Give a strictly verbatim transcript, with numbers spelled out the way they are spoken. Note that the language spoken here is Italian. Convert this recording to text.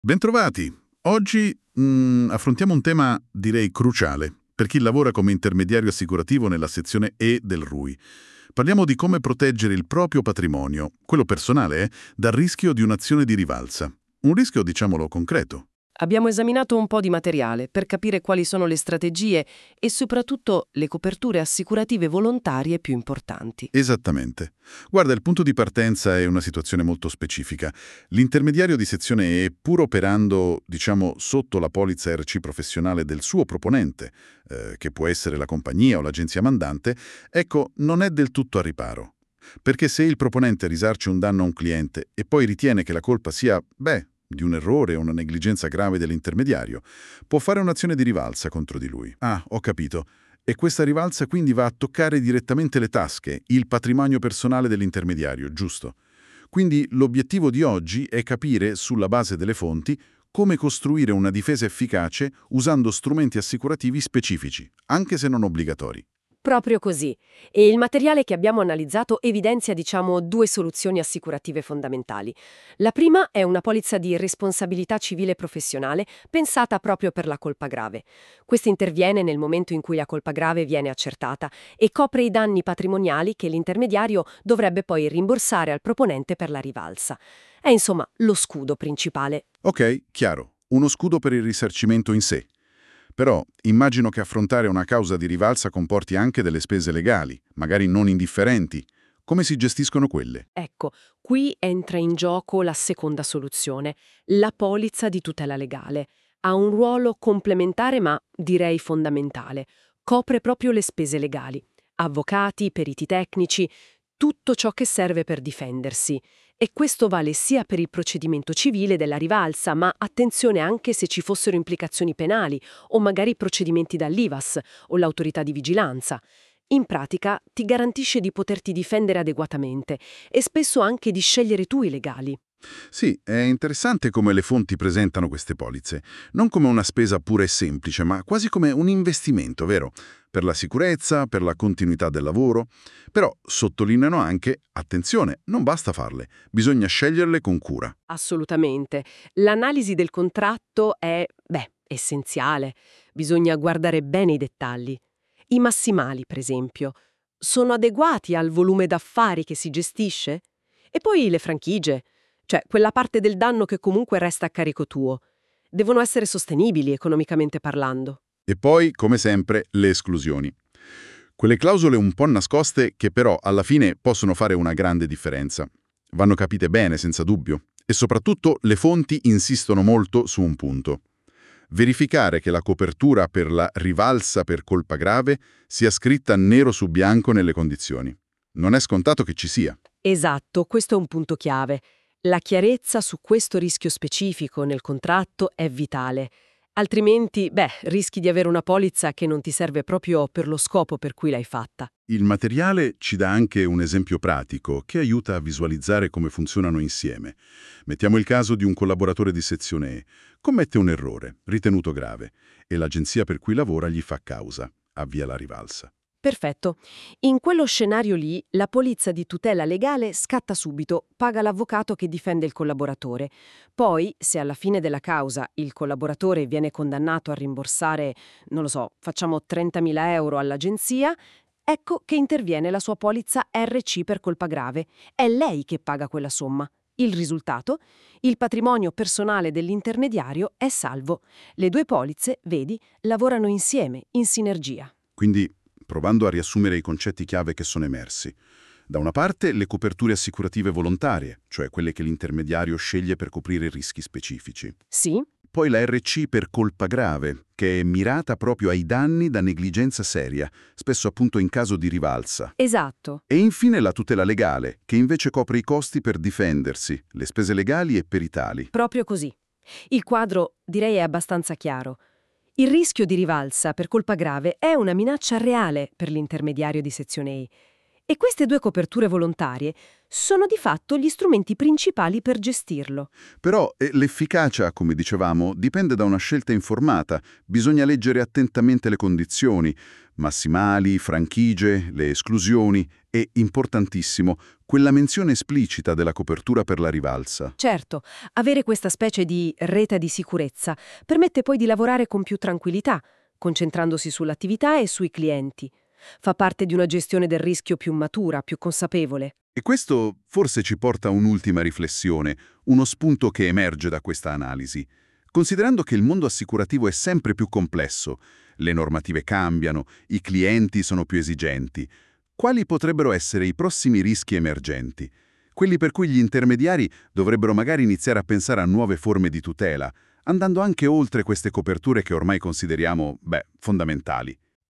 Bentrovati! Oggi mm, affrontiamo un tema, direi, cruciale per chi lavora come intermediario assicurativo nella sezione E del R U I. Parliamo di come proteggere il proprio patrimonio, quello personale, eh, dal rischio di un'azione di rivalsa. Un rischio, diciamolo, concreto. Abbiamo esaminato un po' di materiale per capire quali sono le strategie e soprattutto le coperture assicurative volontarie più importanti. Esattamente. Guarda, il punto di partenza è una situazione molto specifica. L'intermediario di sezione E, pur operando, diciamo, sotto la polizza R C professionale del suo proponente, eh, che può essere la compagnia o l'agenzia mandante, ecco, non è del tutto a riparo. Perché se il proponente risarce un danno a un cliente e poi ritiene che la colpa sia, beh, di un errore o una negligenza grave dell'intermediario, può fare un'azione di rivalsa contro di lui. Ah, ho capito. E questa rivalsa quindi va a toccare direttamente le tasche, il patrimonio personale dell'intermediario, giusto? Quindi l'obiettivo di oggi è capire, sulla base delle fonti, come costruire una difesa efficace usando strumenti assicurativi specifici, anche se non obbligatori. Proprio così. E il materiale che abbiamo analizzato evidenzia, diciamo, due soluzioni assicurative fondamentali. La prima è una polizza di responsabilità civile professionale pensata proprio per la colpa grave. Questa interviene nel momento in cui la colpa grave viene accertata e copre i danni patrimoniali che l'intermediario dovrebbe poi rimborsare al proponente per la rivalsa. È insomma lo scudo principale. Ok, chiaro. Uno scudo per il risarcimento in sé. Però immagino che affrontare una causa di rivalsa comporti anche delle spese legali, magari non indifferenti. Come si gestiscono quelle? Ecco, qui entra in gioco la seconda soluzione, la polizza di tutela legale. Ha un ruolo complementare ma direi fondamentale. Copre proprio le spese legali. Avvocati, periti tecnici, tutto ciò che serve per difendersi. E questo vale sia per il procedimento civile della rivalsa, ma attenzione anche se ci fossero implicazioni penali o magari procedimenti dall'I V A S o l'autorità di vigilanza. In pratica ti garantisce di poterti difendere adeguatamente e spesso anche di scegliere tu i legali. Sì, è interessante come le fonti presentano queste polizze, non come una spesa pura e semplice, ma quasi come un investimento, vero? Per la sicurezza, per la continuità del lavoro. Però sottolineano anche, attenzione, non basta farle, bisogna sceglierle con cura. Assolutamente. L'analisi del contratto è, beh, essenziale. Bisogna guardare bene i dettagli. I massimali, per esempio, sono adeguati al volume d'affari che si gestisce? E poi le franchigie, cioè quella parte del danno che comunque resta a carico tuo. Devono essere sostenibili economicamente parlando. E poi, come sempre, le esclusioni. Quelle clausole un po' nascoste che però alla fine possono fare una grande differenza. Vanno capite bene, senza dubbio. E soprattutto le fonti insistono molto su un punto. Verificare che la copertura per la rivalsa per colpa grave sia scritta nero su bianco nelle condizioni. Non è scontato che ci sia. Esatto, questo è un punto chiave. La chiarezza su questo rischio specifico nel contratto è vitale. Altrimenti, beh, rischi di avere una polizza che non ti serve proprio per lo scopo per cui l'hai fatta. Il materiale ci dà anche un esempio pratico che aiuta a visualizzare come funzionano insieme. Mettiamo il caso di un collaboratore di sezione E. Commette un errore, ritenuto grave, e l'agenzia per cui lavora gli fa causa, avvia la rivalsa. Perfetto. In quello scenario lì, la polizza di tutela legale scatta subito, paga l'avvocato che difende il collaboratore. Poi, se alla fine della causa il collaboratore viene condannato a rimborsare, non lo so, facciamo trentamila euro all'agenzia, ecco che interviene la sua polizza R C per colpa grave. È lei che paga quella somma. Il risultato? Il patrimonio personale dell'intermediario è salvo. Le due polizze, vedi, lavorano insieme, in sinergia. Quindi, provando a riassumere i concetti chiave che sono emersi. Da una parte le coperture assicurative volontarie, cioè quelle che l'intermediario sceglie per coprire rischi specifici. Sì? Poi la R C per colpa grave, che è mirata proprio ai danni da negligenza seria, spesso appunto in caso di rivalsa. Esatto. E infine la tutela legale, che invece copre i costi per difendersi, le spese legali e peritali. Proprio così. Il quadro, direi, è abbastanza chiaro. Il rischio di rivalsa per colpa grave è una minaccia reale per l'intermediario di sezione E. E queste due coperture volontarie sono di fatto gli strumenti principali per gestirlo. Però eh, l'efficacia, come dicevamo, dipende da una scelta informata. Bisogna leggere attentamente le condizioni, massimali, franchigie, le esclusioni E, importantissimo, quella menzione esplicita della copertura per la rivalsa. Certo, avere questa specie di rete di sicurezza permette poi di lavorare con più tranquillità, concentrandosi sull'attività e sui clienti. Fa parte di una gestione del rischio più matura, più consapevole. E questo forse ci porta a un'ultima riflessione, uno spunto che emerge da questa analisi. Considerando che il mondo assicurativo è sempre più complesso, le normative cambiano, i clienti sono più esigenti, quali potrebbero essere i prossimi rischi emergenti? Quelli per cui gli intermediari dovrebbero magari iniziare a pensare a nuove forme di tutela, andando anche oltre queste coperture che ormai consideriamo, beh, fondamentali.